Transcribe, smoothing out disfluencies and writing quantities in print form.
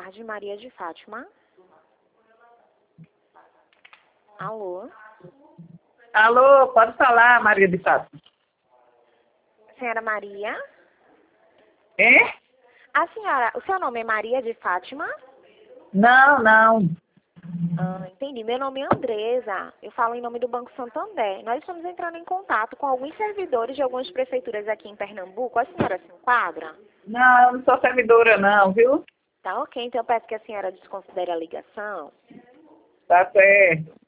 tarde, Maria de Fátima. Alô? Alô, pode falar, Maria de Fátima. Senhora Maria? Hein? O seu nome é Maria de Fátima? Não. Entendi. Meu nome é Andresa. Eu falo em nome do Banco Santander. Nós estamos entrando em contato com alguns servidores de algumas prefeituras aqui em Pernambuco. A senhora se enquadra? Não, eu não sou servidora não, viu? Tá ok, então eu peço que a senhora desconsidere a ligação. Tá certo.